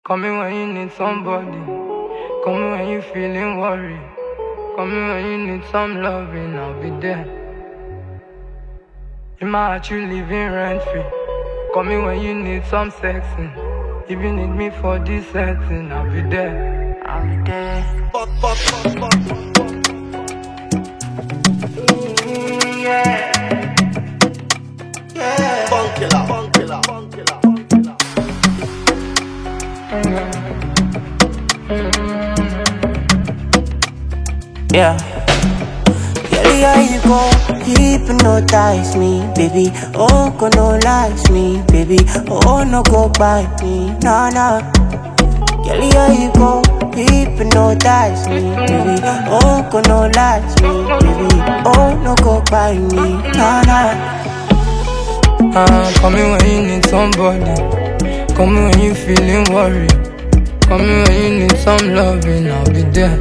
Call me when you need somebody. Call me when you feeling worried. Call me when you need some loving, I'll be there. In my heart you living rent free. Call me when you need some sexing. If you need me for this setting, I'll be there. I'll be there. Yeah. Yeah. Funk killer. Yeah. Girl, here you go, hypnotize me, baby. Oh, go no lies me, baby. Oh, no go bite me, nah. Girl, here you go, hypnotize me, baby. Oh, go no lies me, baby. Oh, no go bite me, nah. Call me when you need somebody. Call me when you feeling worried. Call me when you need some loving, I'll be there.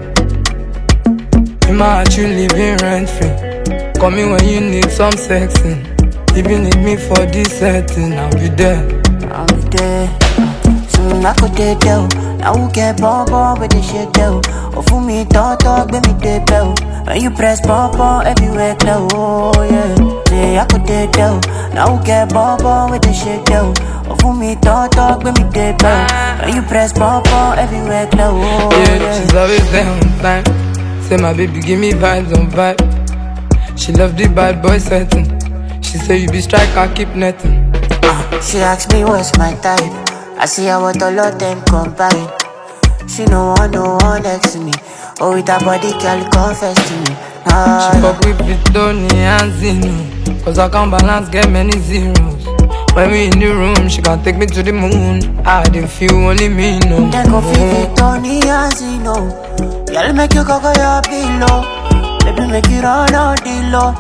In my heart you living rent free. Call me when you need some sexing. If you need me for this setting, I'll be there. I'll be there. Soon I could tell. Now we get bomb with the shit though. Oh, for me, talk, give me the bell. When you press bomb everywhere, glow. Oh, yeah. Say I could tell. Now we get bomb with the shit though. Oh, for me, talk, give me the bell. When you press bomb everywhere, glow. Oh, yeah, she's always there on time. Say my baby give me vibes on vibe. She love the bad boy setting. She say you be striker, keep netting. She asked me what's my type. I see how what all of them combine. She no one next to me. Oh, with her body, girl, confess to me. She fuck with Vitoni and Zeno. Cause I can't balance, get many zeros. When we in the room, she can take me to the moon. I didn't feel only me, no. Then go feel Vitoni and Zeno. Girl, make you go your below. Baby, make you run on the low.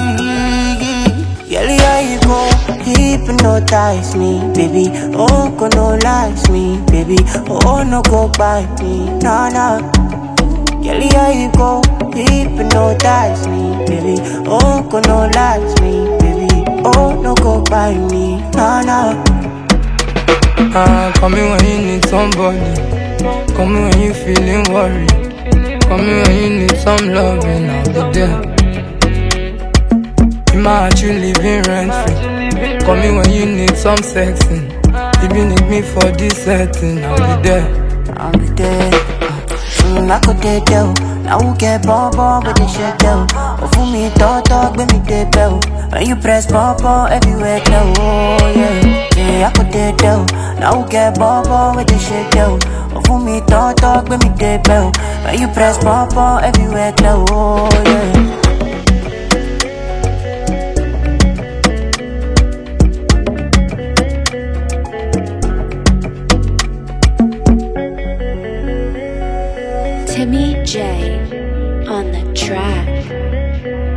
Girl, here you go, hypnotize me, baby. Oh, go no lies me, baby. Oh, no go bite me, nah. Girl, here you go, hypnotize me, baby. Oh, go no lies me, baby. Oh, no go bite me, nah. Call me when you need somebody. Call me when you feeling worried. Call me when you need some loving, I'll be there. In my heart you living rent free. Call me when you need some sexing. If you need me for this setting, I'll be there. I'll be there. Soon I could tell. Now we get bomb with the shit though. Oh, for me, talk, give me the bell. When you press bomb everywhere, glow. Oh, yeah. Yeah, I could tell. Now we get bomb with the shit though. Oh, for me, talk, give me the bell. When you press bomb everywhere, glow. Oh, yeah. Timmy J on the track.